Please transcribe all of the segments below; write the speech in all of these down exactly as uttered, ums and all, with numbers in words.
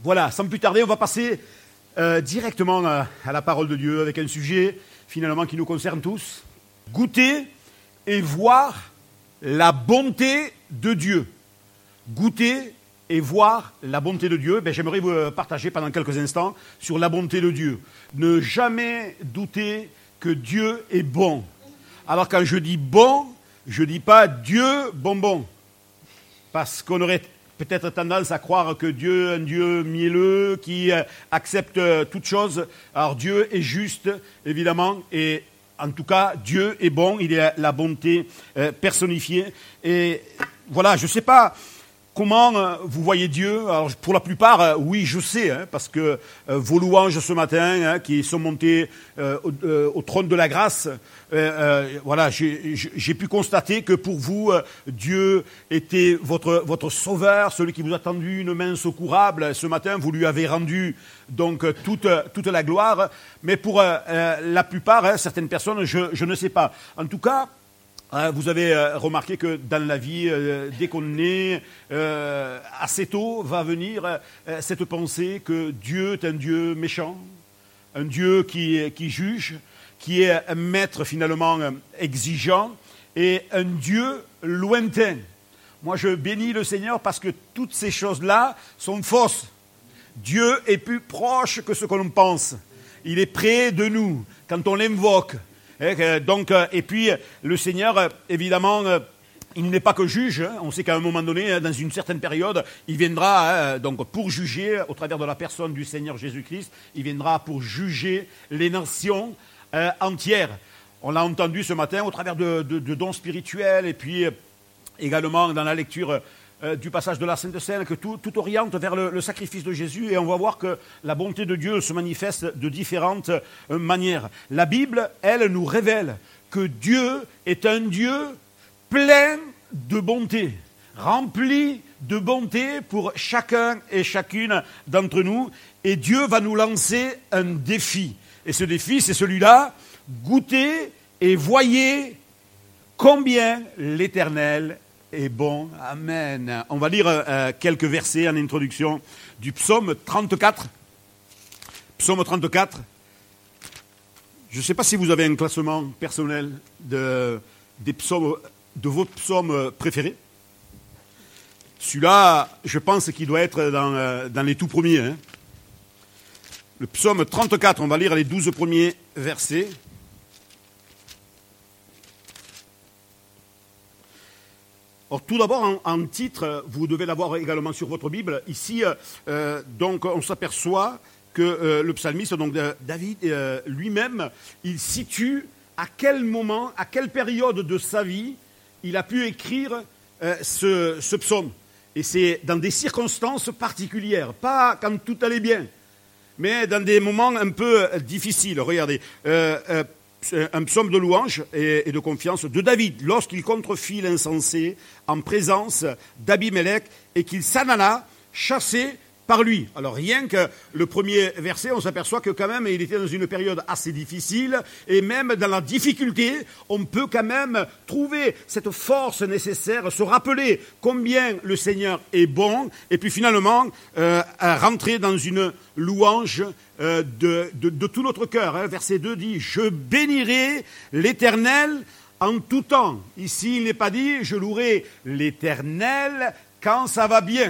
Voilà, sans plus tarder, on va passer euh, directement à, à la parole de Dieu avec un sujet finalement qui nous concerne tous. Goûter et voir la bonté de Dieu. Goûter et voir la bonté de Dieu. Ben, j'aimerais vous partager pendant quelques instants sur la bonté de Dieu. Ne jamais douter que Dieu est bon. Alors quand je dis bon, je ne dis pas Dieu bonbon. Parce qu'on aurait peut-être tendance à croire que Dieu est un Dieu mielleux qui euh, accepte euh, toutes choses. Alors Dieu est juste, évidemment, et en tout cas, Dieu est bon, il est la bonté euh, personnifiée. Et voilà, je ne sais pas comment euh, vous voyez Dieu. Alors pour la plupart, euh, oui, je sais, hein, parce que euh, vos louanges ce matin, hein, qui sont montées euh, au, euh, au trône de la grâce, euh, euh, voilà, j'ai, j'ai pu constater que pour vous, euh, Dieu était votre, votre sauveur, celui qui vous a tendu une main secourable. Ce matin, vous lui avez rendu donc toute, toute la gloire. Mais pour euh, euh, la plupart, hein, certaines personnes, je, je ne sais pas. En tout cas, vous avez remarqué que dans la vie, dès qu'on est euh, assez tôt, va venir euh, cette pensée que Dieu est un Dieu méchant, un Dieu qui, qui juge, qui est un maître finalement exigeant et un Dieu lointain. Moi, je bénis le Seigneur parce que toutes ces choses-là sont fausses. Dieu est plus proche que ce que l'on pense. Il est près de nous quand on l'invoque. Donc, et puis, le Seigneur, évidemment, il n'est pas que juge. On sait qu'à un moment donné, dans une certaine période, il viendra donc pour juger, au travers de la personne du Seigneur Jésus-Christ, il viendra pour juger les nations euh, entières. On l'a entendu ce matin au travers de, de, de dons spirituels et puis également dans la lecture euh, du passage de la Sainte Seine, que tout, tout oriente vers le, le sacrifice de Jésus, et on va voir que la bonté de Dieu se manifeste de différentes euh, manières. La Bible, elle, nous révèle que Dieu est un Dieu plein de bonté, rempli de bonté pour chacun et chacune d'entre nous, et Dieu va nous lancer un défi. Et ce défi, c'est celui-là: goûtez et voyez combien l'Éternel est bon. Amen. On va lire euh, quelques versets en introduction du psaume trente-quatre. Psaume trente-quatre. Je ne sais pas si vous avez un classement personnel de, des psaumes, de vos psaumes préférés. Celui-là, je pense qu'il doit être dans, euh, dans les tout premiers. Hein. Le psaume trente-quatre, on va lire les douze premiers versets. Alors, tout d'abord, en, en titre, vous devez l'avoir également sur votre Bible. Ici, euh, donc, on s'aperçoit que euh, le psalmiste, donc euh, David euh, lui-même, il situe à quel moment, à quelle période de sa vie, il a pu écrire euh, ce, ce psaume. Et c'est dans des circonstances particulières, pas quand tout allait bien, mais dans des moments un peu difficiles. Regardez. Euh, euh, un psaume de louange et de confiance de David, lorsqu'il contrefit l'insensé en présence d'Abimelech et qu'il s'en alla chassé par lui. Alors rien que le premier verset, on s'aperçoit que quand même il était dans une période assez difficile, et même dans la difficulté, on peut quand même trouver cette force nécessaire, se rappeler combien le Seigneur est bon, et puis finalement euh, rentrer dans une louange euh, de, de, de tout notre cœur. Hein. Verset deux dit « Je bénirai l'Éternel en tout temps ». Ici, il n'est pas dit « Je louerai l'Éternel quand ça va bien ».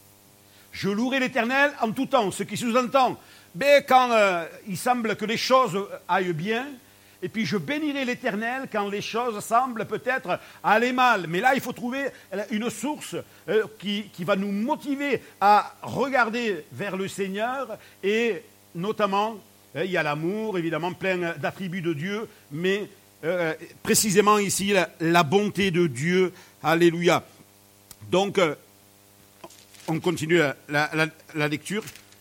Je louerai l'Éternel en tout temps, ce qui sous-entend, mais quand euh, il semble que les choses aillent bien, et puis je bénirai l'Éternel quand les choses semblent peut-être aller mal. Mais là, il faut trouver une source euh, qui, qui va nous motiver à regarder vers le Seigneur, et notamment, euh, il y a l'amour, évidemment, plein d'attributs de Dieu, mais euh, précisément ici, la, la bonté de Dieu. Alléluia. Donc, euh, on continue la, la, la, la lecture.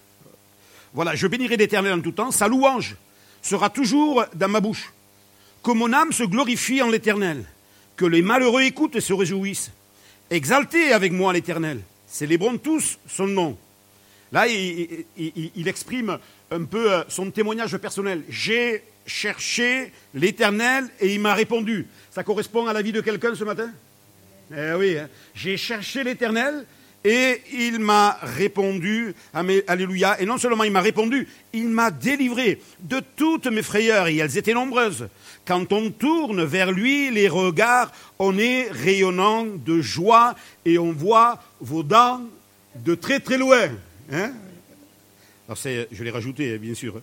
Voilà, je bénirai l'Éternel en tout temps, sa louange sera toujours dans ma bouche. Que mon âme se glorifie en l'Éternel, que les malheureux écoutent et se réjouissent. Exaltez avec moi l'Éternel, célébrons tous son nom. Là, il, il, il exprime un peu son témoignage personnel. J'ai cherché l'Éternel et il m'a répondu. Ça correspond à la vie de quelqu'un ce matin ? Eh oui, hein. J'ai cherché l'Éternel Et il m'a répondu, alléluia, et non seulement il m'a répondu, il m'a délivré de toutes mes frayeurs, et elles étaient nombreuses. Quand on tourne vers lui les regards, on est rayonnant de joie, et on voit vos dents de très très loin. Hein? Alors c'est, je l'ai rajouté, bien sûr.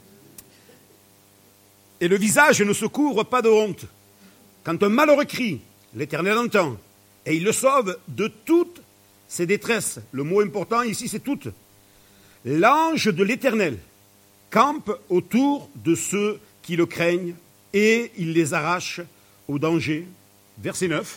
Et le visage ne se couvre pas de honte. Quand un malheureux crie, l'Éternel entend, et il le sauve de toutes ses détresses. Le mot important ici, c'est toutes. L'ange de l'Éternel campe autour de ceux qui le craignent, et il les arrache au danger. Verset neuf.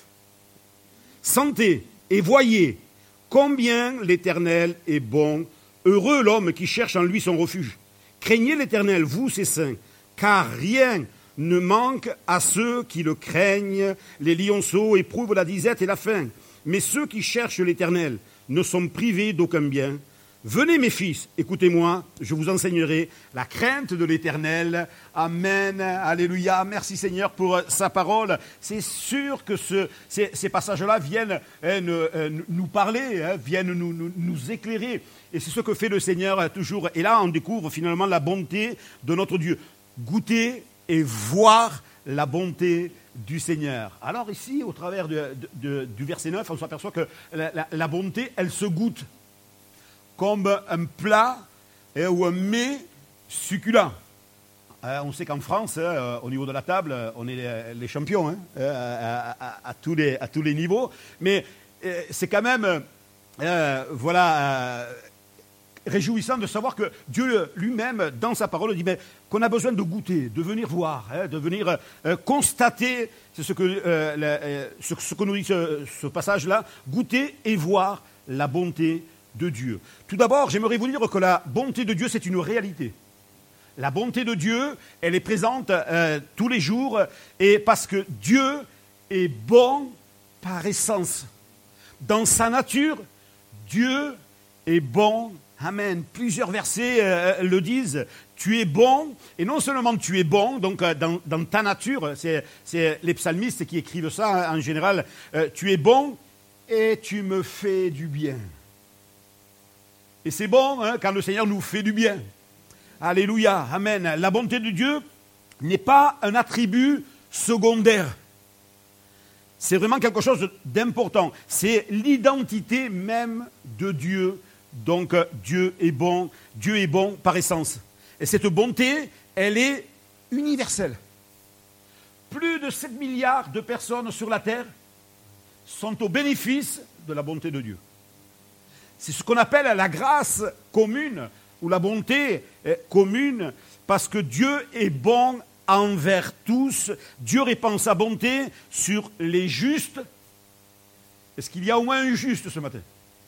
Sentez et voyez combien l'Éternel est bon. Heureux l'homme qui cherche en lui son refuge. Craignez l'Éternel, vous ses saints, car rien ne manque à ceux qui le craignent. Les lionceaux éprouvent la disette et la faim, mais ceux qui cherchent l'Éternel ne sont privés d'aucun bien. Venez mes fils, écoutez-moi, je vous enseignerai la crainte de l'Éternel. Amen, alléluia, merci Seigneur pour sa parole. C'est sûr que ce, ces, ces passages-là viennent hein, nous, nous parler, hein, viennent nous, nous, nous éclairer. Et c'est ce que fait le Seigneur toujours. Et là, on découvre finalement la bonté de notre Dieu. Goûter et voir la bonté du Seigneur. Alors ici, au travers de, de, de, du verset neuf, on s'aperçoit que la, la, la bonté, elle se goûte comme un plat eh, ou un mets succulent. Euh, on sait qu'en France, euh, au niveau de la table, on est les, les champions hein, à, à, à, tous les, à tous les niveaux. Mais euh, c'est quand même, euh, voilà, euh, réjouissant de savoir que Dieu lui-même, dans sa parole, dit mais, qu'on a besoin de goûter, de venir voir, hein, de venir euh, constater, c'est ce que, euh, la, euh, ce, ce que nous dit ce, ce passage-là, goûter et voir la bonté de Dieu. Tout d'abord, j'aimerais vous dire que la bonté de Dieu, c'est une réalité. La bonté de Dieu, elle est présente euh, tous les jours, et parce que Dieu est bon par essence. Dans sa nature, Dieu est bon. Amen. Plusieurs versets euh, le disent. Tu es bon, et non seulement tu es bon, donc euh, dans, dans ta nature, c'est, c'est les psalmistes qui écrivent ça hein, en général, euh, tu es bon et tu me fais du bien. Et c'est bon hein, quand le Seigneur nous fait du bien. Alléluia, amen. La bonté de Dieu n'est pas un attribut secondaire. C'est vraiment quelque chose d'important. C'est l'identité même de Dieu. Donc Dieu est bon, Dieu est bon par essence. Et cette bonté, elle est universelle. Plus de sept milliards de personnes sur la terre sont au bénéfice de la bonté de Dieu. C'est ce qu'on appelle la grâce commune, ou la bonté commune, parce que Dieu est bon envers tous. Dieu répand sa bonté sur les justes. Est-ce qu'il y a au moins un juste ce matin?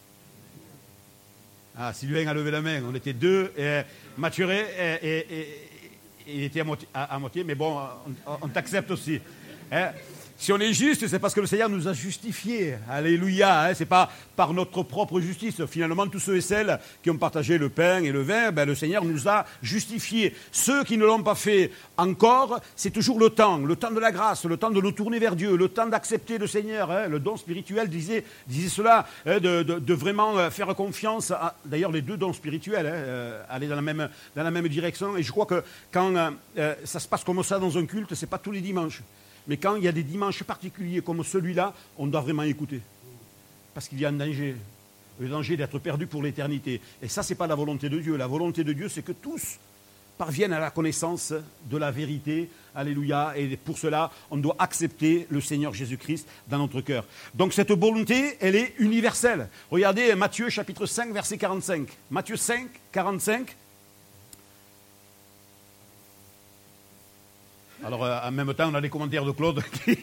Ah, Sylvain a levé la main, on était deux, et Mathieu, et, et, et, et, il était à moitié, à, à moitié mais bon, on, on t'accepte aussi. Hein? Si on est juste, c'est parce que le Seigneur nous a justifiés. Alléluia. Hein, ce n'est pas par notre propre justice. Finalement, tous ceux et celles qui ont partagé le pain et le vin, ben, le Seigneur nous a justifiés. Ceux qui ne l'ont pas fait encore, c'est toujours le temps, le temps de la grâce, le temps de nous tourner vers Dieu, le temps d'accepter le Seigneur. Hein, le don spirituel disait, disait cela, hein, de, de, de vraiment faire confiance. À, d'ailleurs, les deux dons spirituels, hein, euh, aller dans la, même, dans la même direction. Et je crois que quand euh, ça se passe comme ça dans un culte, ce n'est pas tous les dimanches. Mais quand il y a des dimanches particuliers comme celui-là, on doit vraiment écouter. Parce qu'il y a un danger. Le danger d'être perdu pour l'éternité. Et ça, ce n'est pas la volonté de Dieu. La volonté de Dieu, c'est que tous parviennent à la connaissance de la vérité. Alléluia. Et pour cela, on doit accepter le Seigneur Jésus-Christ dans notre cœur. Donc cette volonté, elle est universelle. Regardez Matthieu chapitre cinq, verset quarante-cinq. Matthieu cinq, quarante-cinq. Alors, euh, en même temps, on a les commentaires de Claude qui...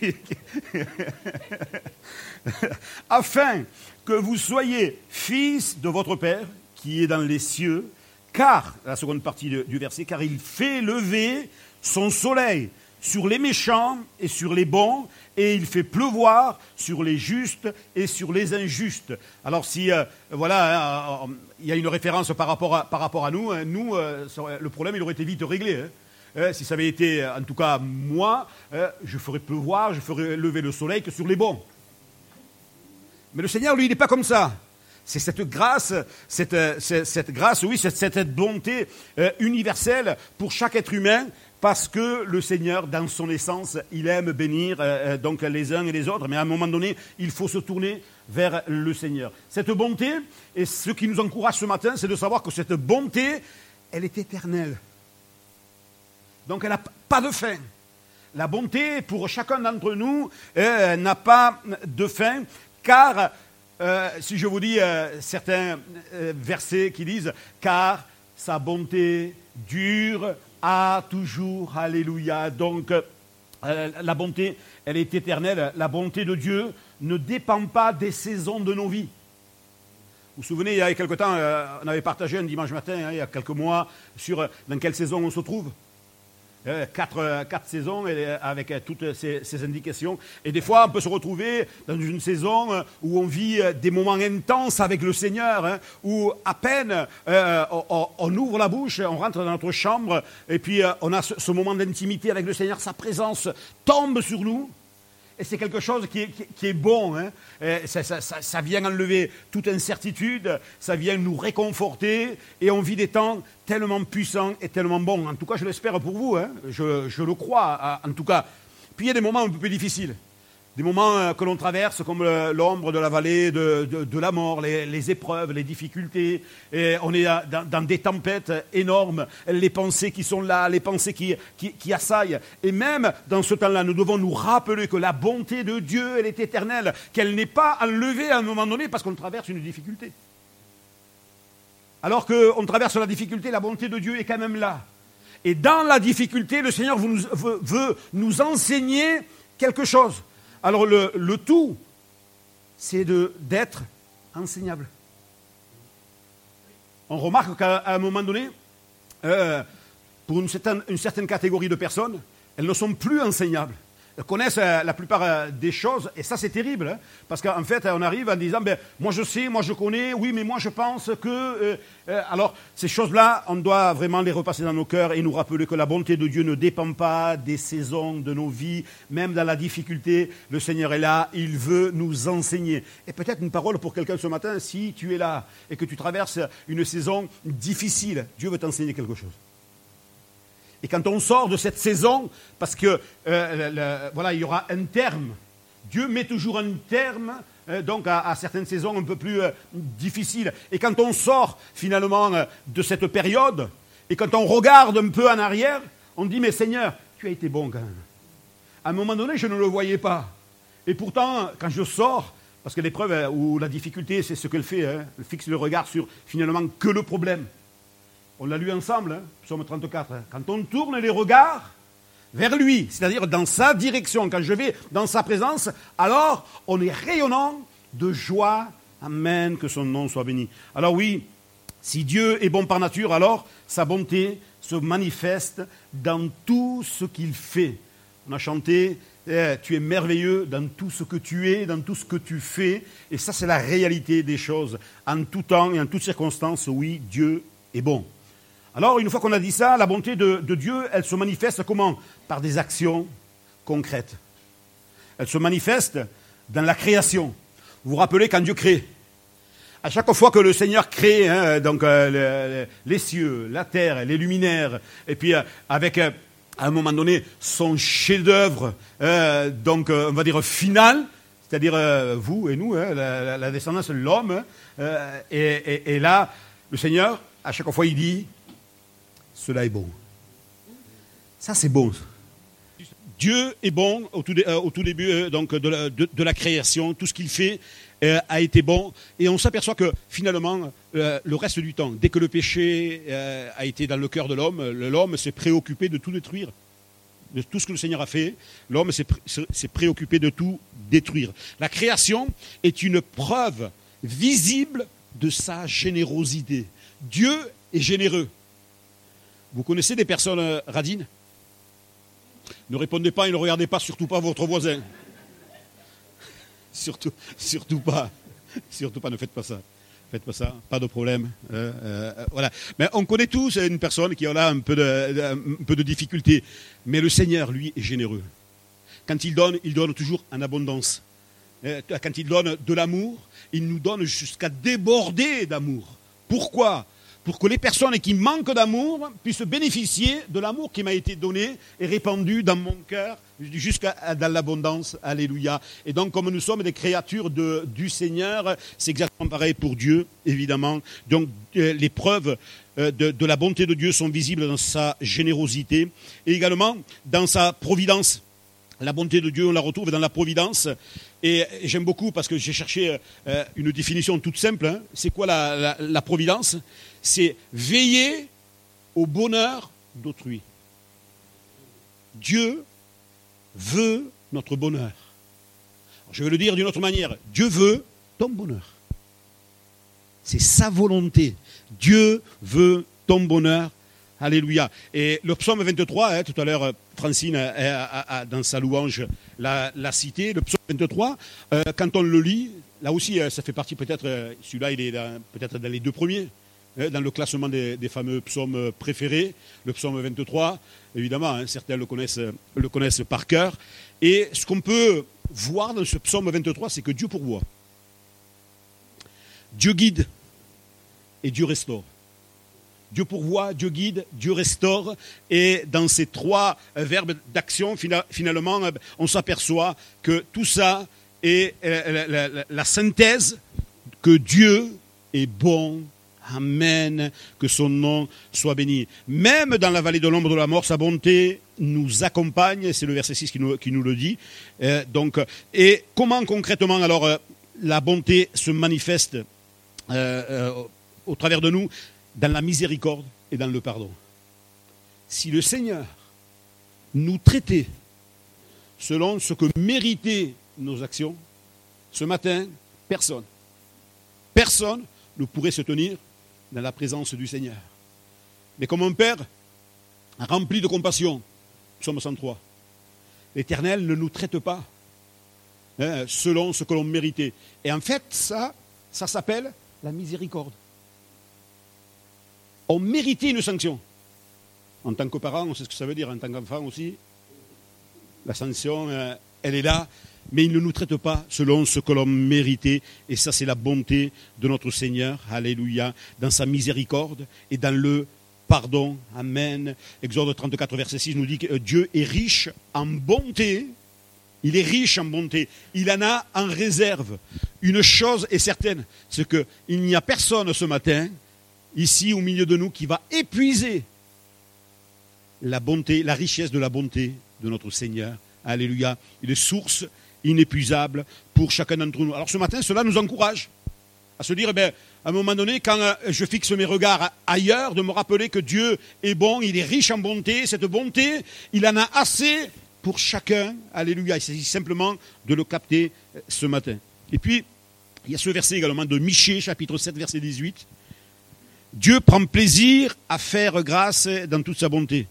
Afin que vous soyez fils de votre Père qui est dans les cieux, car, la seconde partie de, du verset, car il fait lever son soleil sur les méchants et sur les bons, et il fait pleuvoir sur les justes et sur les injustes. Alors si, euh, voilà, il euh, y a une référence par rapport à, par rapport à nous, hein, nous, euh, le problème, il aurait été vite réglé, hein. Euh, si ça avait été, en tout cas, moi, euh, je ferais pleuvoir, je ferais lever le soleil que sur les bons. Mais le Seigneur, lui, il n'est pas comme ça. C'est cette grâce, cette, cette, cette grâce, oui, cette, cette bonté euh, universelle pour chaque être humain, parce que le Seigneur, dans son essence, il aime bénir euh, donc les uns et les autres, mais à un moment donné, il faut se tourner vers le Seigneur. Cette bonté, et ce qui nous encourage ce matin, c'est de savoir que cette bonté, elle est éternelle. Donc elle n'a pas de fin. La bonté, pour chacun d'entre nous, euh, n'a pas de fin, car, euh, si je vous dis euh, certains euh, versets qui disent « Car sa bonté dure à toujours, alléluia ». Donc, euh, la bonté, elle est éternelle. La bonté de Dieu ne dépend pas des saisons de nos vies. Vous vous souvenez, il y a quelque temps, euh, on avait partagé un dimanche matin, hein, il y a quelques mois, sur euh, dans quelle saison on se trouve. Euh, quatre, euh, quatre saisons et, euh, avec euh, toutes ces, ces indications. Et des fois, on peut se retrouver dans une saison euh, où on vit euh, des moments intenses avec le Seigneur, hein, où à peine euh, on, on ouvre la bouche, on rentre dans notre chambre, et puis euh, on a ce, ce moment d'intimité avec le Seigneur, sa présence tombe sur nous. Et c'est quelque chose qui est, qui, qui est bon. Hein. Ça, ça, ça, ça vient enlever toute incertitude, ça vient nous réconforter, et on vit des temps tellement puissants et tellement bons. En tout cas, je l'espère pour vous, hein. je, je le crois, en tout cas. Puis il y a des moments un peu plus difficiles. Des moments que l'on traverse comme l'ombre de la vallée de, de, de la mort, les, les épreuves, les difficultés. Et on est dans, dans des tempêtes énormes, les pensées qui sont là, les pensées qui, qui, qui assaillent. Et même dans ce temps-là, nous devons nous rappeler que la bonté de Dieu, elle est éternelle, qu'elle n'est pas enlevée à un moment donné parce qu'on traverse une difficulté. Alors qu'on traverse la difficulté, la bonté de Dieu est quand même là. Et dans la difficulté, le Seigneur veut nous, veut, veut nous enseigner quelque chose. Alors le, le tout, c'est de, d'être enseignable. On remarque qu'à un moment donné, euh, pour une certaine, une certaine catégorie de personnes, elles ne sont plus enseignables. Elles connaissent euh, la plupart euh, des choses, et ça c'est terrible, hein, parce qu'en fait on arrive en disant, ben, moi je sais, moi je connais, oui mais moi je pense que... Euh, euh, alors ces choses-là, on doit vraiment les repasser dans nos cœurs et nous rappeler que la bonté de Dieu ne dépend pas des saisons de nos vies, même dans la difficulté, le Seigneur est là, il veut nous enseigner. Et peut-être une parole pour quelqu'un ce matin, si tu es là et que tu traverses une saison difficile, Dieu veut t'enseigner quelque chose. Et quand on sort de cette saison, parce que euh, le, le, voilà, il y aura un terme. Dieu met toujours un terme euh, donc à, à certaines saisons un peu plus euh, difficiles. Et quand on sort finalement euh, de cette période, et quand on regarde un peu en arrière, on dit, mais Seigneur, tu as été bon quand même. À un moment donné, je ne le voyais pas. Et pourtant, quand je sors, parce que l'épreuve euh, ou la difficulté, c'est ce qu'elle fait, hein, elle fixe le regard sur finalement que le problème. On l'a lu ensemble, hein, Psaume trente-quatre. Hein. Quand on tourne les regards vers lui, c'est-à-dire dans sa direction, quand je vais dans sa présence, alors on est rayonnant de joie. Amen, que son nom soit béni. Alors oui, si Dieu est bon par nature, alors sa bonté se manifeste dans tout ce qu'il fait. On a chanté, eh, tu es merveilleux dans tout ce que tu es, dans tout ce que tu fais. Et ça, c'est la réalité des choses. En tout temps et en toutes circonstances, oui, Dieu est bon. Alors, une fois qu'on a dit ça, la bonté de, de Dieu, elle se manifeste comment ? Par des actions concrètes. Elle se manifeste dans la création. Vous vous rappelez quand Dieu crée ? À chaque fois que le Seigneur crée, hein, donc euh, les, les cieux, la terre, les luminaires, et puis euh, avec, euh, à un moment donné, son chef-d'œuvre, euh, donc euh, on va dire final, c'est-à-dire euh, vous et nous, hein, la, la, la descendance de l'homme, hein, euh, et, et, et là, le Seigneur, à chaque fois, il dit... Cela est bon. Ça, c'est bon. Dieu est bon au tout, euh, au tout début euh, donc, de, la, de, de la création. Tout ce qu'il fait euh, a été bon. Et on s'aperçoit que finalement, euh, le reste du temps, dès que le péché euh, a été dans le cœur de l'homme, l'homme s'est préoccupé de tout détruire. De tout ce que le Seigneur a fait, l'homme s'est, s'est préoccupé de tout détruire. La création est une preuve visible de sa générosité. Dieu est généreux. Vous connaissez des personnes euh, radines ? Ne répondez pas et ne regardez pas, surtout pas votre voisin. Surtout, surtout pas. Surtout pas, ne faites pas ça. Faites pas ça, pas de problème. Euh, euh, voilà. Mais on connaît tous une personne qui a là un peu de, un peu de difficulté. Mais le Seigneur, lui, est généreux. Quand il donne, il donne toujours en abondance. quand il donne de l'amour, il nous donne jusqu'à déborder d'amour. Pourquoi ? Pour que les personnes qui manquent d'amour puissent bénéficier de l'amour qui m'a été donné et répandu dans mon cœur jusqu'à dans l'abondance. Alléluia. Et donc, comme nous sommes des créatures de, du Seigneur, c'est exactement pareil pour Dieu, évidemment. Donc, euh, les preuves euh, de, de la bonté de Dieu sont visibles dans sa générosité et également dans sa providence. La bonté de Dieu, on la retrouve dans la providence. Et j'aime beaucoup parce que j'ai cherché euh, une définition toute simple. Hein. C'est quoi la, la, la providence ? C'est veiller au bonheur d'autrui. Dieu veut notre bonheur. Alors, je vais le dire d'une autre manière. Dieu veut ton bonheur. C'est sa volonté. Dieu veut ton bonheur. Alléluia. Et le psaume vingt-trois, hein, tout à l'heure, Francine a, a, a, dans sa louange l'a, l'a cité. Le psaume vingt-trois, euh, quand on le lit, là aussi, ça fait partie peut-être, celui-là, il est dans, peut-être dans les deux premiers, hein, dans le classement des, des fameux psaumes préférés. Le psaume vingt-trois, évidemment, hein, certains le connaissent, le connaissent par cœur. Et ce qu'on peut voir dans ce psaume vingt-trois, c'est que Dieu pourvoit. Dieu guide et Dieu restaure. Dieu pourvoit, Dieu guide, Dieu restaure. Et dans ces trois verbes d'action, finalement, on s'aperçoit que tout ça est la, la, la, la synthèse que Dieu est bon. Amen. Que son nom soit béni. Même dans la vallée de l'ombre de la mort, sa bonté nous accompagne. C'est le verset six qui nous, qui nous le dit. Euh, donc, et comment concrètement, alors, euh, la bonté se manifeste euh, euh, au travers de nous ? Dans la miséricorde et dans le pardon. Si le Seigneur nous traitait selon ce que méritaient nos actions, ce matin, personne, personne ne pourrait se tenir dans la présence du Seigneur. Mais comme un Père rempli de compassion, psaume cent trois, l'Éternel ne nous traite pas hein, selon ce que l'on méritait. Et en fait, ça, ça s'appelle la miséricorde. On méritait une sanction. En tant que parent, on sait ce que ça veut dire, en tant qu'enfant aussi. La sanction, euh, elle est là, mais il ne nous traite pas selon ce que l'on méritait. Et ça, c'est la bonté de notre Seigneur, alléluia, dans sa miséricorde et dans le pardon. Amen. Exode trente-quatre, verset six nous dit que Dieu est riche en bonté. Il est riche en bonté. Il en a en réserve. Une chose est certaine, c'est qu'il n'y a personne ce matin ici au milieu de nous qui va épuiser la bonté, la richesse de la bonté de notre Seigneur. Alléluia. Il est source inépuisable pour chacun d'entre nous. Alors ce matin, cela nous encourage à se dire, eh bien, à un moment donné, quand je fixe mes regards ailleurs, de me rappeler que Dieu est bon, il est riche en bonté. Cette bonté, il en a assez pour chacun. Alléluia. Il s'agit simplement de le capter ce matin. Et puis, il y a ce verset également de Michée, chapitre sept, verset dix-huit. Dieu prend plaisir à faire grâce dans toute sa bonté.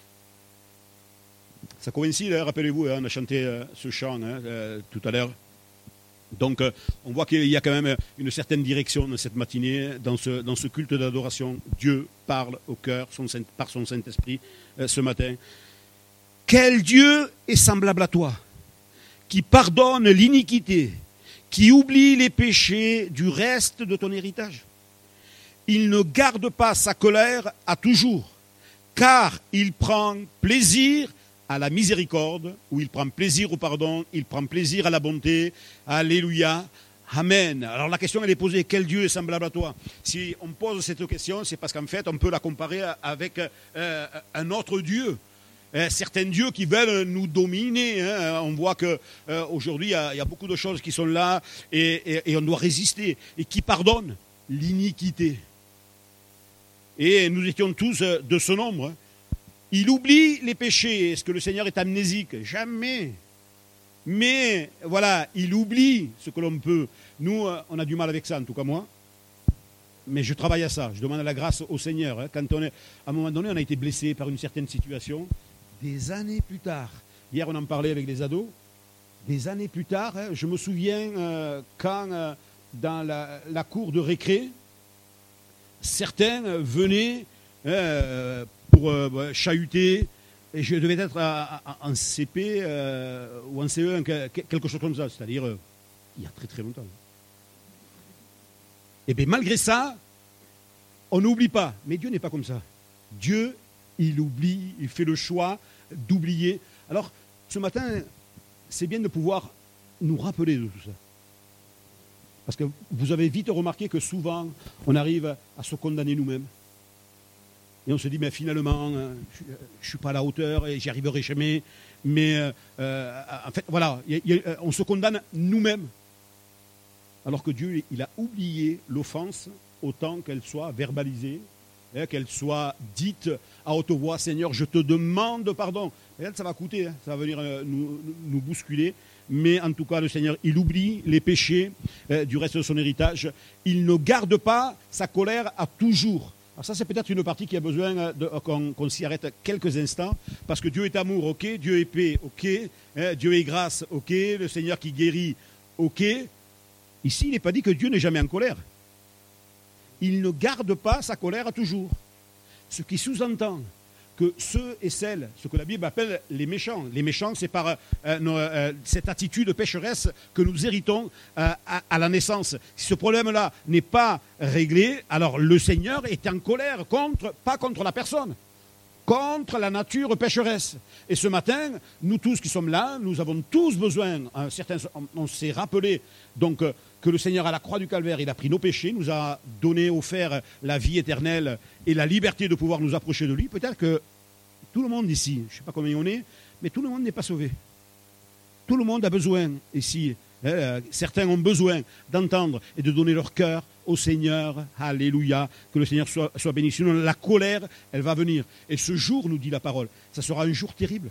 Ça coïncide, hein, rappelez-vous, hein, on a chanté euh, ce chant hein, euh, tout à l'heure. Donc, euh, on voit qu'il y a quand même une certaine direction dans cette matinée, dans ce, dans ce culte d'adoration. Dieu parle au cœur son Saint, par son Saint-Esprit euh, ce matin. Quel Dieu est semblable à toi, qui pardonne l'iniquité, qui oublie les péchés du reste de ton héritage. Il ne garde pas sa colère à toujours, car il prend plaisir à la miséricorde, ou il prend plaisir au pardon, il prend plaisir à la bonté. Alléluia. Amen. Alors la question elle est posée, quel Dieu est semblable à toi ? Si on pose cette question, c'est parce qu'en fait on peut la comparer avec euh, un autre Dieu. Euh, certains dieux qui veulent nous dominer. Hein. On voit qu'aujourd'hui euh, il y, y a beaucoup de choses qui sont là et, et, et on doit résister. Et qui pardonne l'iniquité. Et nous étions tous de ce nombre. Il oublie les péchés. Est-ce que le Seigneur est amnésique ? Jamais. Mais voilà, il oublie ce que l'on peut. Nous, on a du mal avec ça, en tout cas moi. Mais je travaille à ça. Je demande la grâce au Seigneur. Quand on est, à un moment donné, on a été blessé par une certaine situation. Des années plus tard, hier on en parlait avec les ados, des années plus tard, je me souviens euh, quand euh, dans la, la cour de récré, certains venaient euh, pour euh, chahuter, et je devais être à, à, en C P euh, ou en C E un, quelque chose comme ça, c'est-à-dire euh, il y a très très longtemps. Et bien malgré ça, on n'oublie pas. Mais Dieu n'est pas comme ça. Dieu, il oublie, il fait le choix d'oublier. Alors, ce matin, c'est bien de pouvoir nous rappeler de tout ça. Parce que vous avez vite remarqué que souvent, on arrive à se condamner nous-mêmes. Et on se dit, mais finalement, je ne suis pas à la hauteur et j'y arriverai jamais. Mais euh, en fait, voilà, y a, y a, on se condamne nous-mêmes. Alors que Dieu, il a oublié l'offense autant qu'elle soit verbalisée, hein, qu'elle soit dite à haute voix, Seigneur, je te demande pardon. Et là, ça va coûter, hein, ça va venir euh, nous, nous bousculer. Mais en tout cas, le Seigneur, il oublie les péchés euh, du reste de son héritage. Il ne garde pas sa colère à toujours. Alors ça, c'est peut-être une partie qui a besoin de, qu'on, qu'on s'y arrête quelques instants, parce que Dieu est amour, ok, Dieu est paix, ok, hein, Dieu est grâce, ok, le Seigneur qui guérit, ok. Ici, il n'est pas dit que Dieu n'est jamais en colère. Il ne garde pas sa colère à toujours. Ce qui sous-entend que ceux et celles, ce que la Bible appelle les méchants, les méchants, c'est par euh, nos, euh, cette attitude pécheresse que nous héritons euh, à, à la naissance. Si ce problème-là n'est pas réglé, alors le Seigneur est en colère, contre, pas contre la personne, contre la nature pécheresse. Et ce matin, nous tous qui sommes là, nous avons tous besoin, hein, certains, on, on s'est rappelé donc, euh, que le Seigneur à la croix du Calvaire, il a pris nos péchés, nous a donné, offert la vie éternelle et la liberté de pouvoir nous approcher de lui. Peut-être que tout le monde ici, je ne sais pas combien on est, mais tout le monde n'est pas sauvé. Tout le monde a besoin ici, hein, certains ont besoin d'entendre et de donner leur cœur au Seigneur. Alléluia, que le Seigneur soit, soit béni. Sinon la colère, elle va venir. Et ce jour, nous dit la parole, ça sera un jour terrible.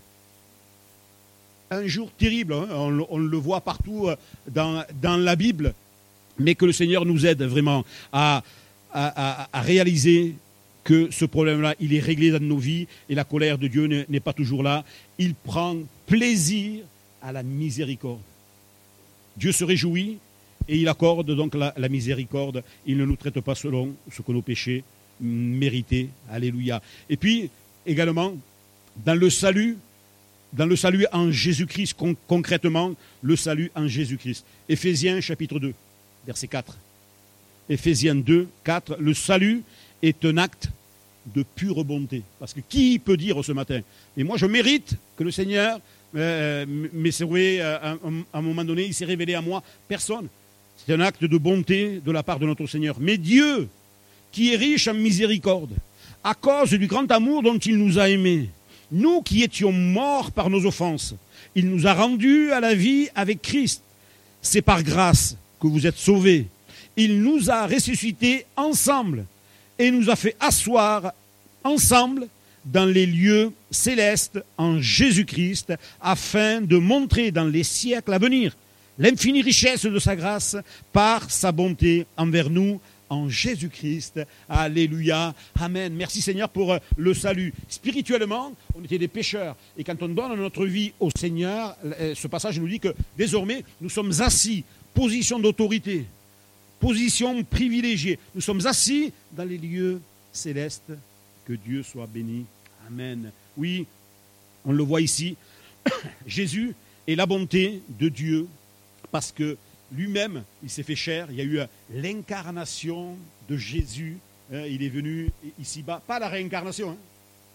Un jour terrible, hein, on, on le voit partout dans, dans la Bible, mais que le Seigneur nous aide vraiment à, à, à, à réaliser que ce problème-là, il est réglé dans nos vies et la colère de Dieu n'est, n'est pas toujours là. Il prend plaisir à la miséricorde. Dieu se réjouit et il accorde donc la, la miséricorde. Il ne nous traite pas selon ce que nos péchés méritaient. Alléluia. Et puis, également, dans le salut, dans le salut en Jésus-Christ, con- concrètement, le salut en Jésus-Christ. Éphésiens chapitre deux, verset quatre. Éphésiens deux, quatre. Le salut est un acte de pure bonté. Parce que qui peut dire ce matin, mais moi je mérite que le Seigneur euh, m'ait sauvé à, à, à un moment donné, il s'est révélé à moi. Personne. C'est un acte de bonté de la part de notre Seigneur. Mais Dieu, qui est riche en miséricorde, à cause du grand amour dont il nous a aimés, nous qui étions morts par nos offenses, il nous a rendus à la vie avec Christ. C'est par grâce que vous êtes sauvés. Il nous a ressuscités ensemble et nous a fait asseoir ensemble dans les lieux célestes en Jésus-Christ, afin de montrer dans les siècles à venir l'infinie richesse de sa grâce par sa bonté envers nous en Jésus-Christ. Alléluia. Amen. Merci Seigneur pour le salut. Spirituellement, on était des pécheurs. Et quand on donne notre vie au Seigneur, ce passage nous dit que désormais, nous sommes assis, position d'autorité, position privilégiée. Nous sommes assis dans les lieux célestes. Que Dieu soit béni. Amen. Oui, on le voit ici. Jésus est la bonté de Dieu parce que lui-même, il s'est fait chair. Il y a eu l'incarnation de Jésus. Il est venu ici-bas. Pas la réincarnation. Hein.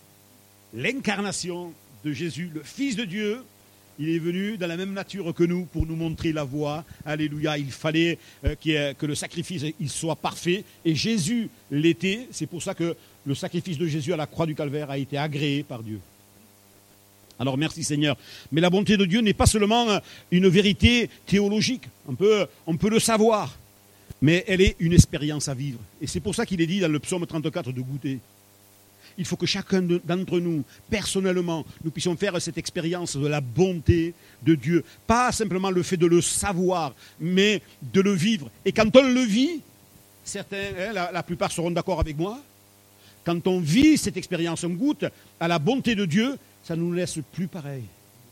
L'incarnation de Jésus, le Fils de Dieu. Il est venu dans la même nature que nous pour nous montrer la voie. Alléluia. Il fallait euh, que le sacrifice il soit parfait. Et Jésus l'était. C'est pour ça que le sacrifice de Jésus à la croix du Calvaire a été agréé par Dieu. Alors merci Seigneur. Mais la bonté de Dieu n'est pas seulement une vérité théologique. On peut, on peut le savoir. Mais elle est une expérience à vivre. Et c'est pour ça qu'il est dit dans le psaume trente-quatre de goûter. Il faut que chacun d'entre nous, personnellement, nous puissions faire cette expérience de la bonté de Dieu. Pas simplement le fait de le savoir, mais de le vivre. Et quand on le vit, certains, hein, la, la plupart seront d'accord avec moi, quand on vit cette expérience, on goûte à la bonté de Dieu, ça ne nous laisse plus pareil.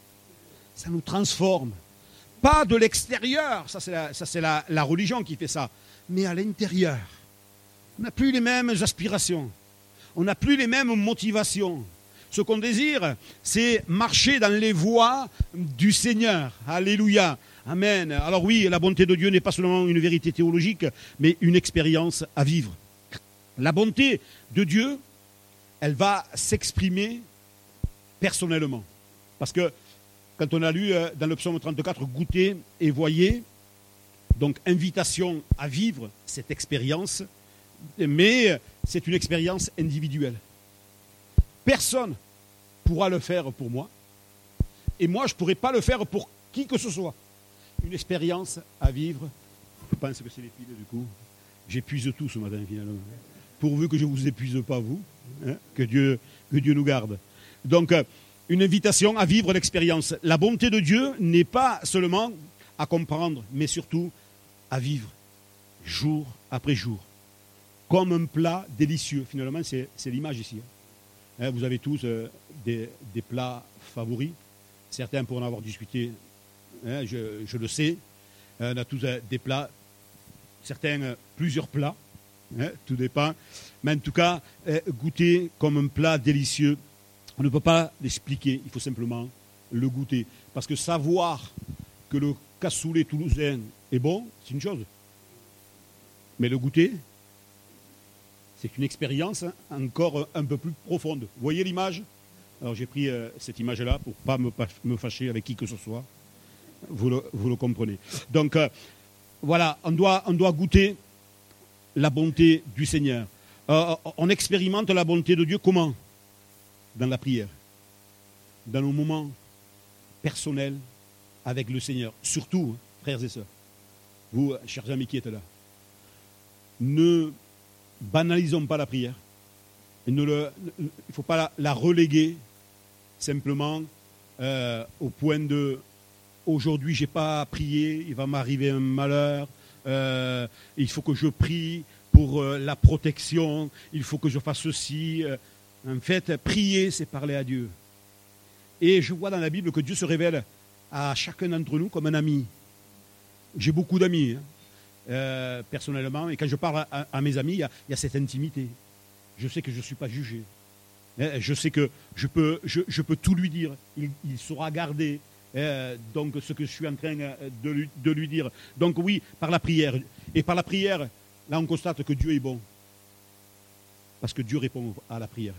Ça nous transforme. Pas de l'extérieur, ça c'est, la, ça c'est la, la religion qui fait ça, mais à l'intérieur. On n'a plus les mêmes aspirations. On n'a plus les mêmes motivations. Ce qu'on désire, c'est marcher dans les voies du Seigneur. Alléluia. Amen. Alors oui, la bonté de Dieu n'est pas seulement une vérité théologique, mais une expérience à vivre. La bonté de Dieu, elle va s'exprimer personnellement. Parce que quand on a lu dans le psaume trente-quatre, goûtez et voyez, donc invitation à vivre cette expérience, mais c'est une expérience individuelle. Personne ne pourra le faire pour moi, et moi je ne pourrai pas le faire pour qui que ce soit. Une expérience à vivre, je pense que c'est les piles du coup, j'épuise tout ce matin finalement. Pourvu que je ne vous épuise pas vous, hein, que Dieu, que Dieu nous garde. Donc, une invitation à vivre l'expérience. La bonté de Dieu n'est pas seulement à comprendre, mais surtout à vivre, jour après jour, comme un plat délicieux. Finalement, c'est, c'est l'image ici. Hein, vous avez tous euh, des, des plats favoris. Certains pour en avoir discuté, hein, je, je le sais. Euh, on a tous euh, des plats, certains euh, plusieurs plats. Hein, tout dépend. Mais en tout cas, euh, goûter comme un plat délicieux, on ne peut pas l'expliquer, il faut simplement le goûter. Parce que savoir que le cassoulet toulousain est bon, c'est une chose. Mais le goûter, c'est une expérience encore un peu plus profonde. Vous voyez l'image ? Alors j'ai pris euh, cette image-là pour ne pas me, me fâcher avec qui que ce soit. Vous le, vous le comprenez. Donc euh, voilà, on doit, on doit goûter la bonté du Seigneur. Euh, on expérimente la bonté de Dieu comment ? Dans la prière, dans nos moments personnels avec le Seigneur. Surtout, frères et sœurs, vous, chers amis qui êtes là, ne banalisons pas la prière. Il ne faut pas la, la reléguer simplement euh, au point de aujourd'hui, je n'ai pas prié, il va m'arriver un malheur, euh, il faut que je prie pour euh, la protection, il faut que je fasse ceci. Euh, En fait, prier, c'est parler à Dieu. Et je vois dans la Bible que Dieu se révèle à chacun d'entre nous comme un ami. J'ai beaucoup d'amis, hein, euh, personnellement, et quand je parle à, à mes amis, il y, a, il y a cette intimité. Je sais que je ne suis pas jugé. Je sais que je peux, je, je peux tout lui dire. Il, il saura garder euh, donc, ce que je suis en train de lui, de lui dire. Donc oui, par la prière. Et par la prière, là on constate que Dieu est bon. Parce que Dieu répond à la prière.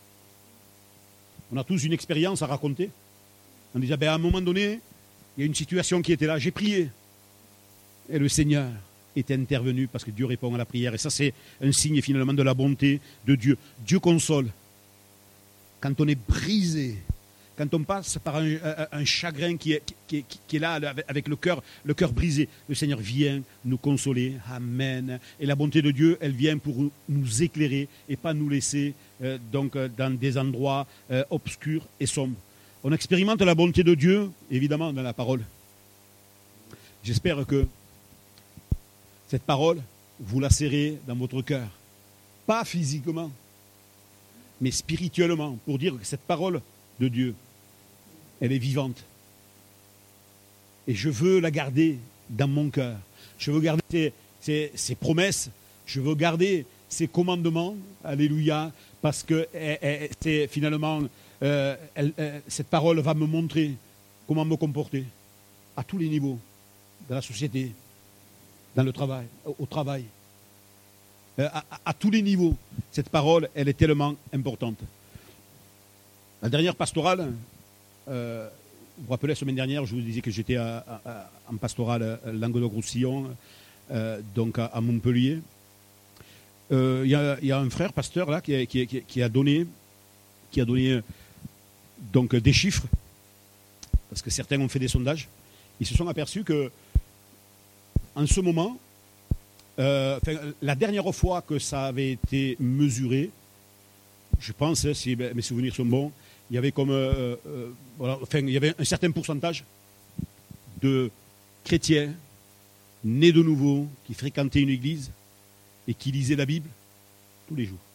On a tous une expérience à raconter. On disait, ben, à un moment donné, il y a une situation qui était là, j'ai prié. Et le Seigneur est intervenu parce que Dieu répond à la prière. Et ça, c'est un signe finalement de la bonté de Dieu. Dieu console. Quand on est brisé, quand on passe par un, un, un chagrin qui est, qui, qui, qui est là avec le cœur, le cœur brisé, le Seigneur vient nous consoler. Amen. Et la bonté de Dieu, elle vient pour nous éclairer et pas nous laisser euh, donc, dans des endroits euh, obscurs et sombres. On expérimente la bonté de Dieu, évidemment, dans la parole. J'espère que cette parole, vous la serrez dans votre cœur. Pas physiquement, mais spirituellement, pour dire que cette parole de Dieu, elle est vivante. Et je veux la garder dans mon cœur. Je veux garder ses, ses, ses promesses. Je veux garder ses commandements. Alléluia. Parce que elle, elle, c'est, finalement, euh, elle, elle, cette parole va me montrer comment me comporter à tous les niveaux, dans la société, dans le travail, au travail. Euh, à, à, à tous les niveaux. Cette parole, elle est tellement importante. La dernière pastorale, euh, vous vous rappelez, la semaine dernière, je vous disais que j'étais à, à, à, en pastorale Languedoc-Roussillon, euh, donc à, à Montpellier. Il euh, y, y a un frère pasteur là qui a, qui, qui, qui a donné, qui a donné donc, des chiffres, parce que certains ont fait des sondages. Ils se sont aperçus que, en ce moment, euh, la dernière fois que ça avait été mesuré, je pense, si mes souvenirs sont bons, il y avait comme, euh, euh, voilà, enfin, il y avait un certain pourcentage de chrétiens nés de nouveau qui fréquentaient une église et qui lisaient la Bible tous les jours.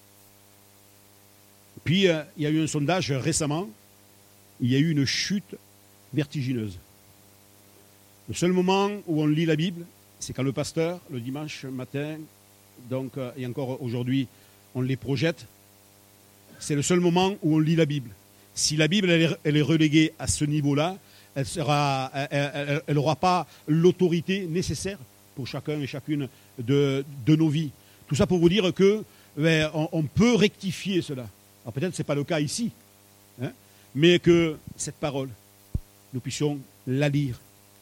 Puis euh, il y a eu un sondage récemment, il y a eu une chute vertigineuse. Le seul moment où on lit la Bible, c'est quand le pasteur, le dimanche matin, donc, euh, et encore aujourd'hui, on les projette. c'est le seul moment où on lit la Bible. Si la Bible elle est, elle est reléguée à ce niveau-là, elle sera, elle n'aura pas l'autorité nécessaire pour chacun et chacune de, de nos vies. Tout ça pour vous dire que ben, on, on peut rectifier cela. Alors peut-être que ce n'est pas le cas ici, hein, mais que cette parole, nous puissions la lire.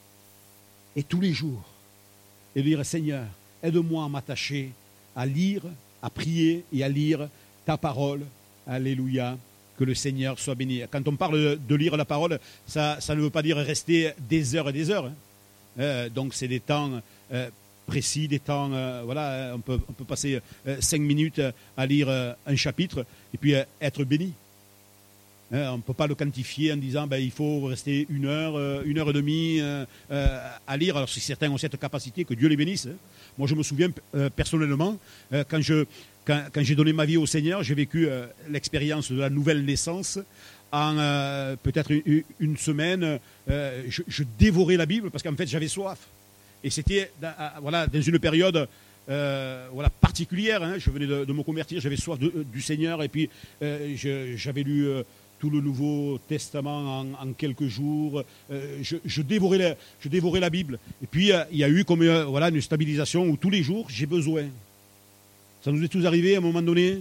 Et tous les jours, et dire, Seigneur, aide-moi à m'attacher, à lire, à prier et à lire ta parole. Alléluia. Que le Seigneur soit béni. Quand on parle de lire la parole, ça, ça ne veut pas dire rester des heures et des heures. Hein. Euh, donc c'est des temps euh, précis, des temps, euh, voilà, on peut, on peut passer euh, cinq minutes à lire euh, un chapitre et puis euh, être béni. Hein, on ne peut pas le quantifier en disant ben, il faut rester une heure, euh, une heure et demie euh, euh, à lire. Alors si certains ont cette capacité, que Dieu les bénisse. Hein. Moi je me souviens euh, personnellement, euh, quand je... Quand, quand j'ai donné ma vie au Seigneur, j'ai vécu euh, l'expérience de la nouvelle naissance. En euh, peut-être une, une semaine, euh, je, je dévorais la Bible parce qu'en fait j'avais soif. Et c'était dans, voilà, dans une période euh, voilà, particulière. Hein. Je venais de, de me convertir, j'avais soif de, du Seigneur. Et puis euh, je, j'avais lu euh, tout le Nouveau Testament en, en quelques jours. Euh, je, je, dévorais la, je dévorais la Bible. Et puis euh, il y a eu comme euh, voilà, une stabilisation où tous les jours j'ai besoin. Ça nous est tous arrivé à un moment donné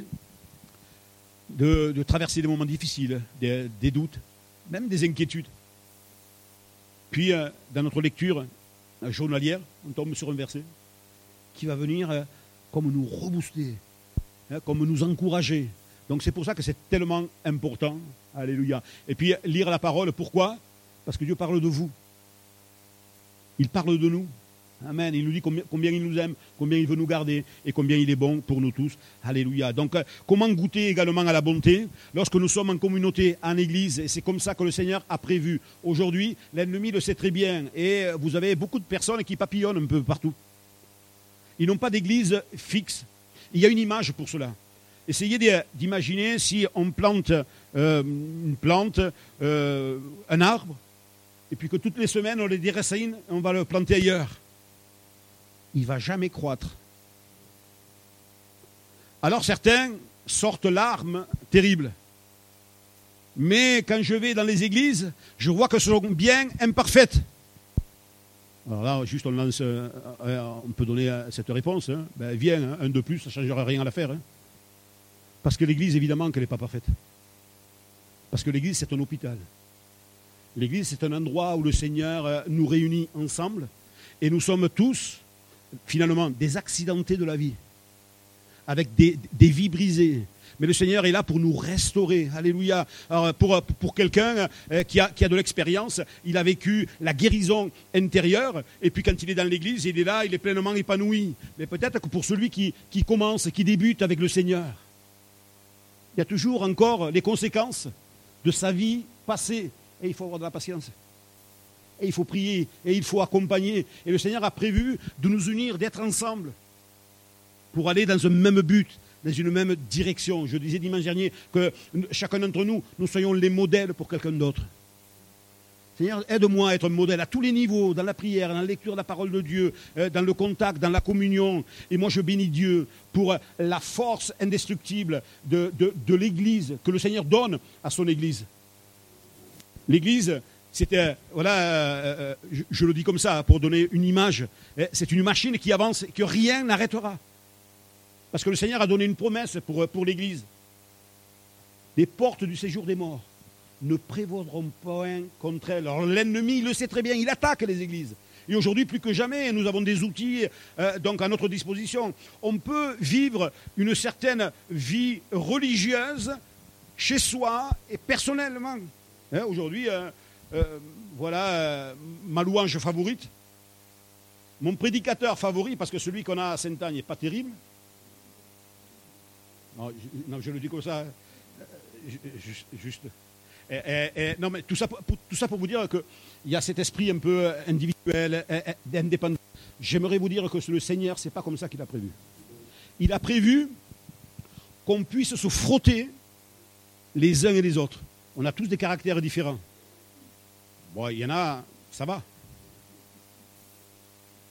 de, de traverser des moments difficiles, des, des doutes, même des inquiétudes. Puis, euh, dans notre lecture journalière, on tombe sur un verset qui va venir euh, comme nous rebooster, hein, comme nous encourager. Donc c'est pour ça que c'est tellement important. Alléluia. Et puis, lire la parole, pourquoi ? Parce que Dieu parle de vous. Il parle de nous. Amen. Il nous dit combien, combien il nous aime, combien il veut nous garder et combien il est bon pour nous tous. Alléluia. Donc, euh, comment goûter également à la bonté lorsque nous sommes en communauté, en église, et c'est comme ça que le Seigneur a prévu. Aujourd'hui, l'ennemi le sait très bien et vous avez beaucoup de personnes qui papillonnent un peu partout. Ils n'ont pas d'église fixe. Il y a une image pour cela. Essayez d'imaginer si on plante euh, une plante, euh, un arbre, et puis que toutes les semaines on les déracine et on va le planter ailleurs. Il ne va jamais croître. Alors certains sortent l'arme terrible. Mais quand je vais dans les églises, je vois que ce sont bien imparfaites. Alors là, juste on lance, euh, on peut donner cette réponse. Hein. Ben, viens, hein, un de plus, ça ne changera rien à l'affaire. Hein. Parce que l'église, évidemment, qu'elle n'est pas parfaite. Parce que l'église, c'est un hôpital. L'église, c'est un endroit où le Seigneur nous réunit ensemble. Et nous sommes tous, finalement, des accidentés de la vie, avec des, des vies brisées. Mais le Seigneur est là pour nous restaurer. Alléluia. Alors, pour, pour quelqu'un qui a, qui a de l'expérience, il a vécu la guérison intérieure, et puis quand il est dans l'église, il est là, il est pleinement épanoui. Mais peut-être que pour celui qui, qui commence, qui débute avec le Seigneur, il y a toujours encore les conséquences de sa vie passée. Et il faut avoir de la patience. Et il faut prier, et il faut accompagner. Et le Seigneur a prévu de nous unir, d'être ensemble, pour aller dans un même but, dans une même direction. Je disais dimanche dernier que chacun d'entre nous, nous soyons les modèles pour quelqu'un d'autre. Seigneur, aide-moi à être un modèle à tous les niveaux, dans la prière, dans la lecture de la parole de Dieu, dans le contact, dans la communion. Et moi, je bénis Dieu pour la force indestructible de, de, de l'Église, que le Seigneur donne à son Église. L'Église, c'était, voilà, euh, je, je le dis comme ça, pour donner une image, c'est une machine qui avance, que rien n'arrêtera. Parce que le Seigneur a donné une promesse pour, pour l'Église. Les portes du séjour des morts ne prévaudront point contre elle. Alors l'ennemi, il le sait très bien, il attaque les églises. Et aujourd'hui, plus que jamais, nous avons des outils euh, donc à notre disposition. On peut vivre une certaine vie religieuse chez soi et personnellement. Hein, aujourd'hui, euh, euh, voilà euh, ma louange favorite. Mon prédicateur favori, parce que celui qu'on a à Sainte-Agne n'est pas terrible. Non je, non, je le dis comme ça, juste... juste. Et, et, et, non, mais tout ça, pour, tout ça pour vous dire qu'il y a cet esprit un peu individuel, indépendant. J'aimerais vous dire que le Seigneur, ce n'est pas comme ça qu'il a prévu. Il a prévu qu'on puisse se frotter les uns et les autres. On a tous des caractères différents. Bon, il y en a, ça va.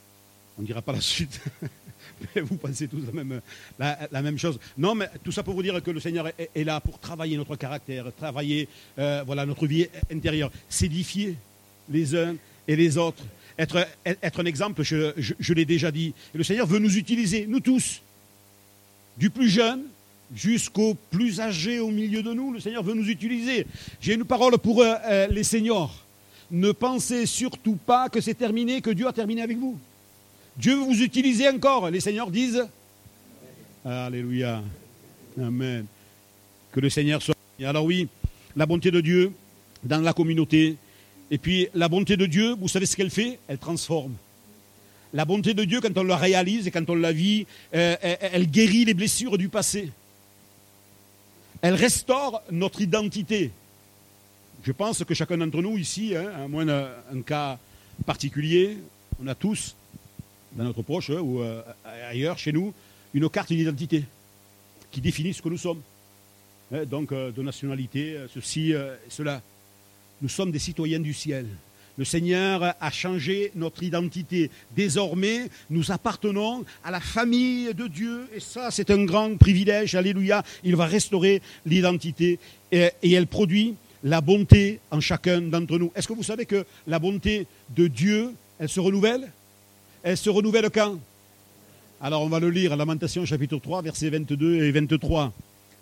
On ne dira pas la suite. Vous pensez tous la même, la, la même chose. Non, mais tout ça pour vous dire que le Seigneur est, est là pour travailler notre caractère, travailler euh, voilà, notre vie intérieure, s'édifier les uns et les autres, être, être un exemple, je, je, je l'ai déjà dit. Et le Seigneur veut nous utiliser, nous tous, du plus jeune jusqu'au plus âgé au milieu de nous. Le Seigneur veut nous utiliser. J'ai une parole pour euh, les seniors. Ne pensez surtout pas que c'est terminé, que Dieu a terminé avec vous. Dieu veut vous utiliser encore. Les seigneurs disent Alléluia. Amen. Que le Seigneur soit. Alors oui, la bonté de Dieu dans la communauté. Et puis la bonté de Dieu, vous savez ce qu'elle fait? Elle transforme. La bonté de Dieu, quand on la réalise et quand on la vit, euh, elle guérit les blessures du passé. Elle restaure notre identité. Je pense que chacun d'entre nous ici, hein, à moins d'un cas particulier, on a tous dans notre proche hein, ou euh, ailleurs, chez nous, une carte d'identité qui définit ce que nous sommes. Hein, donc, euh, de nationalité, euh, ceci, euh, cela. Nous sommes des citoyens du ciel. Le Seigneur a changé notre identité. Désormais, nous appartenons à la famille de Dieu. Et ça, c'est un grand privilège. Alléluia. Il va restaurer l'identité. Et, et elle produit la bonté en chacun d'entre nous. Est-ce que vous savez que la bonté de Dieu, elle se renouvelle? Elle se renouvelle quand? Alors on va le lire, Lamentation chapitre trois, versets vingt-deux et vingt-trois.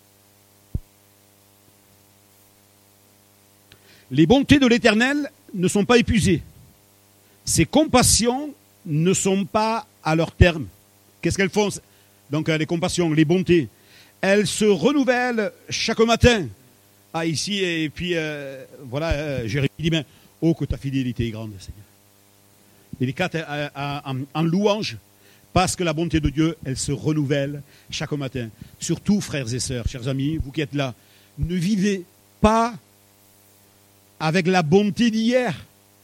Les bontés de l'Éternel ne sont pas épuisées. Ses compassions ne sont pas à leur terme. Qu'est-ce qu'elles font? Donc les compassions, les bontés, elles se renouvellent chaque matin. Ah ici, et puis euh, voilà, euh, Jérémie dit, ben, oh que ta fidélité est grande, Seigneur. Il est quatre en, en louange, parce que la bonté de Dieu, elle se renouvelle chaque matin. Surtout, frères et sœurs, chers amis, vous qui êtes là, ne vivez pas avec la bonté d'hier.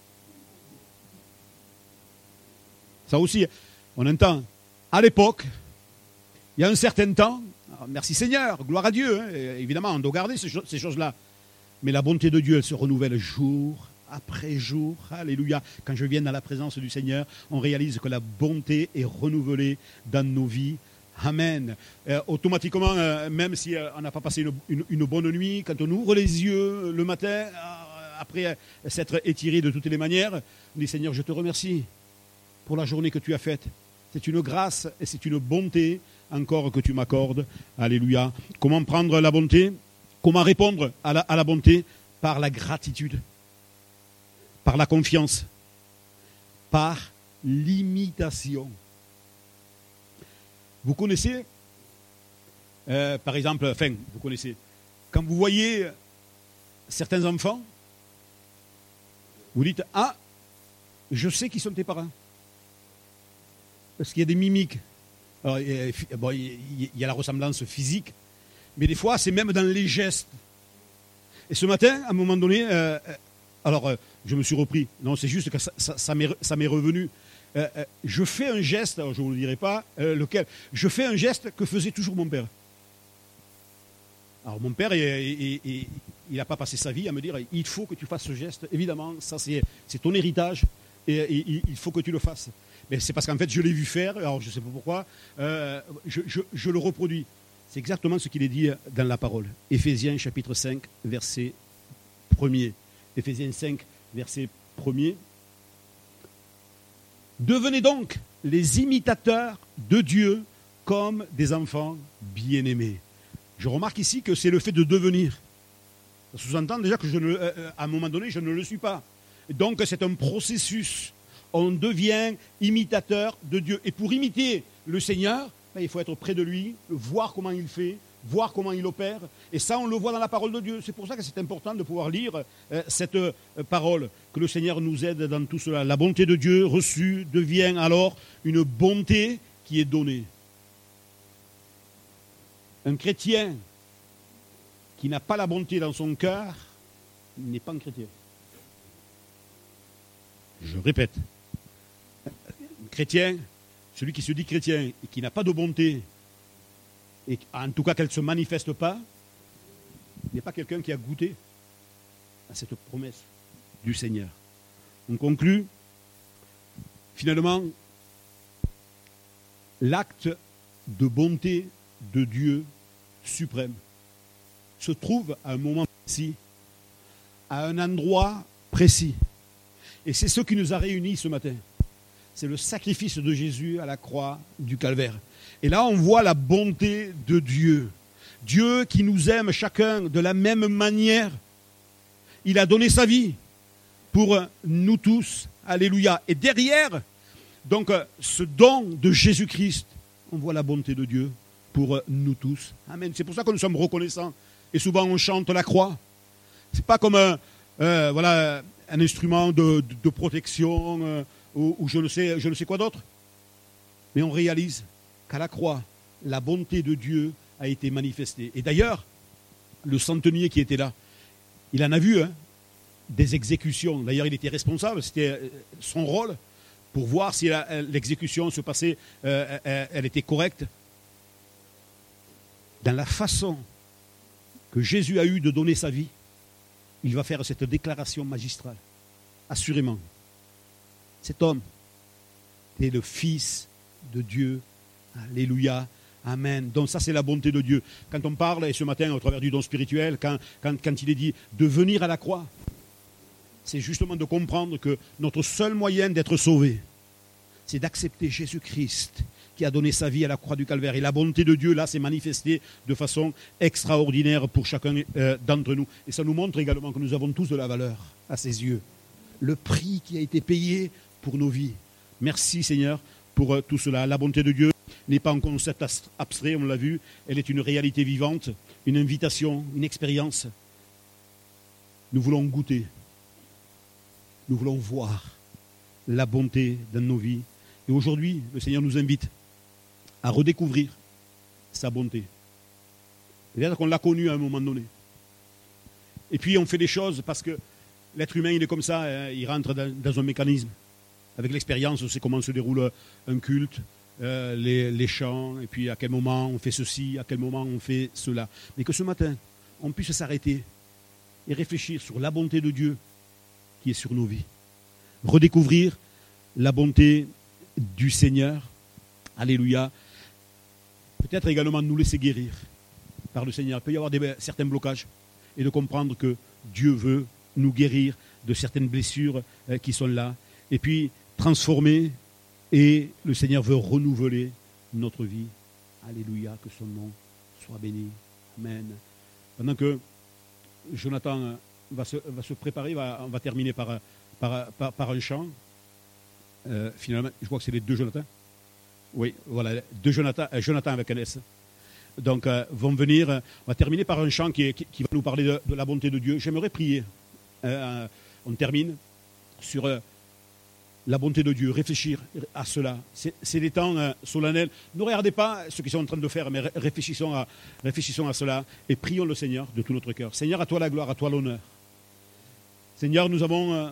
Ça aussi, on entend. À l'époque, il y a un certain temps, merci Seigneur, gloire à Dieu, hein, évidemment, on doit garder ces, ces choses-là. Mais la bonté de Dieu, elle se renouvelle jour après jour, alléluia. Quand je viens dans la présence du Seigneur, on réalise que la bonté est renouvelée dans nos vies. Amen. Euh, automatiquement, euh, même si euh, on n'a pas passé une, une, une bonne nuit, quand on ouvre les yeux le matin, euh, après euh, s'être étiré de toutes les manières, on dit Seigneur, je te remercie pour la journée que tu as faite. C'est une grâce et c'est une bonté encore que tu m'accordes. Alléluia. Comment prendre la bonté? Comment répondre à la, à la bonté? Par la gratitude. Par la confiance, par l'imitation. Vous connaissez, euh, par exemple, enfin, vous connaissez, quand vous voyez certains enfants, vous dites, ah, je sais qui sont tes parents. Parce qu'il y a des mimiques. Alors, il, y a, bon, il y a la ressemblance physique, mais des fois, c'est même dans les gestes. Et ce matin, à un moment donné, euh, alors, euh, je me suis repris. Non, c'est juste que ça, ça, ça, m'est, ça m'est revenu. Euh, euh, je fais un geste, alors je ne vous le dirai pas, euh, lequel. Je fais un geste que faisait toujours mon père. Alors, mon père, il n'a pas passé sa vie à me dire il faut que tu fasses ce geste. Évidemment, ça, c'est, c'est ton héritage et, et, et il faut que tu le fasses. Mais c'est parce qu'en fait, je l'ai vu faire, alors je ne sais pas pourquoi, euh, je, je, je le reproduis. C'est exactement ce qu'il est dit dans la parole. Éphésiens chapitre cinq, verset premier. Éphésiens cinq, verset premier. Devenez donc les imitateurs de Dieu comme des enfants bien-aimés. Je remarque ici que c'est le fait de devenir. Ça sous-entend déjà que je ne, euh, à un moment donné, je ne le suis pas. Donc c'est un processus. On devient imitateur de Dieu. Et pour imiter le Seigneur, ben, il faut être près de lui, voir comment il fait, voir comment il opère. Et ça, on le voit dans la parole de Dieu. C'est pour ça que c'est important de pouvoir lire euh, cette euh, parole, que le Seigneur nous aide dans tout cela. La bonté de Dieu reçue devient alors une bonté qui est donnée. Un chrétien qui n'a pas la bonté dans son cœur n'est pas un chrétien. Je répète. Un chrétien, celui qui se dit chrétien et qui n'a pas de bonté, et en tout cas qu'elle ne se manifeste pas, n'est pas quelqu'un qui a goûté à cette promesse du Seigneur. On conclut. Finalement, l'acte de bonté de Dieu suprême se trouve à un moment précis, à un endroit précis. Et c'est ce qui nous a réunis ce matin. C'est le sacrifice de Jésus à la croix du Calvaire. Et là, on voit la bonté de Dieu. Dieu qui nous aime chacun de la même manière. Il a donné sa vie pour nous tous. Alléluia. Et derrière, donc, ce don de Jésus-Christ, on voit la bonté de Dieu pour nous tous. Amen. C'est pour ça que nous sommes reconnaissants. Et souvent, on chante la croix. Ce n'est pas comme un, euh, voilà, un instrument de, de, de protection euh, ou, ou je ne sais, je ne sais quoi d'autre. Mais on réalise qu'à la croix, la bonté de Dieu a été manifestée. Et d'ailleurs, le centenier qui était là, il en a vu hein, des exécutions. D'ailleurs, il était responsable, c'était son rôle pour voir si la, l'exécution se passait, euh, elle, elle était correcte. Dans la façon que Jésus a eu de donner sa vie, il va faire cette déclaration magistrale. Assurément, cet homme est le Fils de Dieu. Alléluia. Amen. Donc ça, c'est la bonté de Dieu. Quand on parle, et ce matin, au travers du don spirituel, quand, quand, quand il est dit de venir à la croix, c'est justement de comprendre que notre seul moyen d'être sauvé, c'est d'accepter Jésus-Christ qui a donné sa vie à la croix du Calvaire. Et la bonté de Dieu, là, s'est manifestée de façon extraordinaire pour chacun euh, d'entre nous. Et ça nous montre également que nous avons tous de la valeur à ses yeux. Le prix qui a été payé pour nos vies. Merci Seigneur pour euh, tout cela. La bonté de Dieu n'est pas un concept abstrait, on l'a vu. Elle est une réalité vivante, une invitation, une expérience. Nous voulons goûter. Nous voulons voir la bonté dans nos vies. Et aujourd'hui, le Seigneur nous invite à redécouvrir sa bonté. Peut-être qu'on l'a connu à un moment donné. Et puis on fait des choses parce que l'être humain, il est comme ça, hein, il rentre dans, dans un mécanisme. Avec l'expérience, on sait comment se déroule un culte, euh, les, les chants, et puis à quel moment on fait ceci, à quel moment on fait cela. Mais que ce matin, on puisse s'arrêter et réfléchir sur la bonté de Dieu qui est sur nos vies. Redécouvrir la bonté du Seigneur. Alléluia. Peut-être également nous laisser guérir par le Seigneur. Il peut y avoir des, certains blocages et de comprendre que Dieu veut nous guérir de certaines blessures euh, qui sont là. Et puis transformer et le Seigneur veut renouveler notre vie. Alléluia, que son nom soit béni. Amen. Pendant que Jonathan va se, va se préparer, va, on va terminer par, par, par, par un chant. Euh, finalement, je crois que c'est les deux Jonathan. Oui, voilà, deux Jonathan, euh, Jonathan avec un S. Donc, euh, vont venir. Euh, on va terminer par un chant qui, est, qui, qui va nous parler de, de la bonté de Dieu. J'aimerais prier. Euh, on termine sur euh, la bonté de Dieu. Réfléchir à cela. C'est, c'est des temps euh, solennels. Ne regardez pas ce qu'ils sont en train de faire, mais réfléchissons à, réfléchissons à cela et prions le Seigneur de tout notre cœur. Seigneur, à toi la gloire, à toi l'honneur. Seigneur, nous avons euh,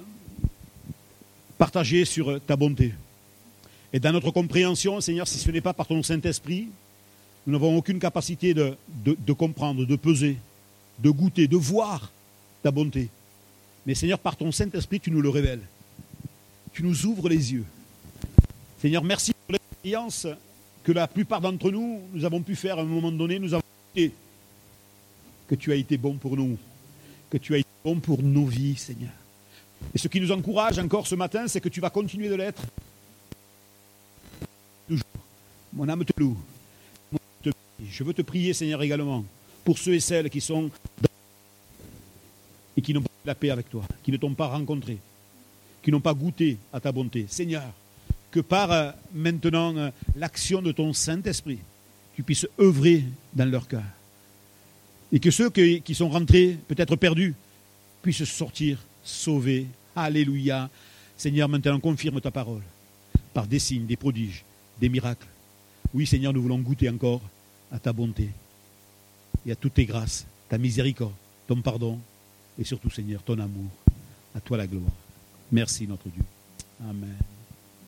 partagé sur ta bonté. Et dans notre compréhension, Seigneur, si ce n'est pas par ton Saint-Esprit, nous n'avons aucune capacité de, de, de comprendre, de peser, de goûter, de voir ta bonté. Mais Seigneur, par ton Saint-Esprit, tu nous le révèles. Tu nous ouvres les yeux. Seigneur, merci pour l'expérience que la plupart d'entre nous, nous avons pu faire à un moment donné. Nous avons goûté que tu as été bon pour nous, que tu as été bon pour nos vies, Seigneur. Et ce qui nous encourage encore ce matin, c'est que tu vas continuer de l'être. Toujours. Mon âme te loue. Je veux te prier, Seigneur, également, pour ceux et celles qui sont dans... et qui n'ont pas eu la paix avec toi, qui ne t'ont pas rencontré, qui n'ont pas goûté à ta bonté. Seigneur, que par euh, maintenant euh, l'action de ton Saint-Esprit, tu puisses œuvrer dans leur cœur. Et que ceux qui, qui sont rentrés, peut-être perdus, puissent sortir sauvés. Alléluia. Seigneur, maintenant confirme ta parole par des signes, des prodiges, des miracles. Oui, Seigneur, nous voulons goûter encore à ta bonté et à toutes tes grâces, ta miséricorde, ton pardon et surtout, Seigneur, ton amour. À toi la gloire. Merci, notre Dieu. Amen.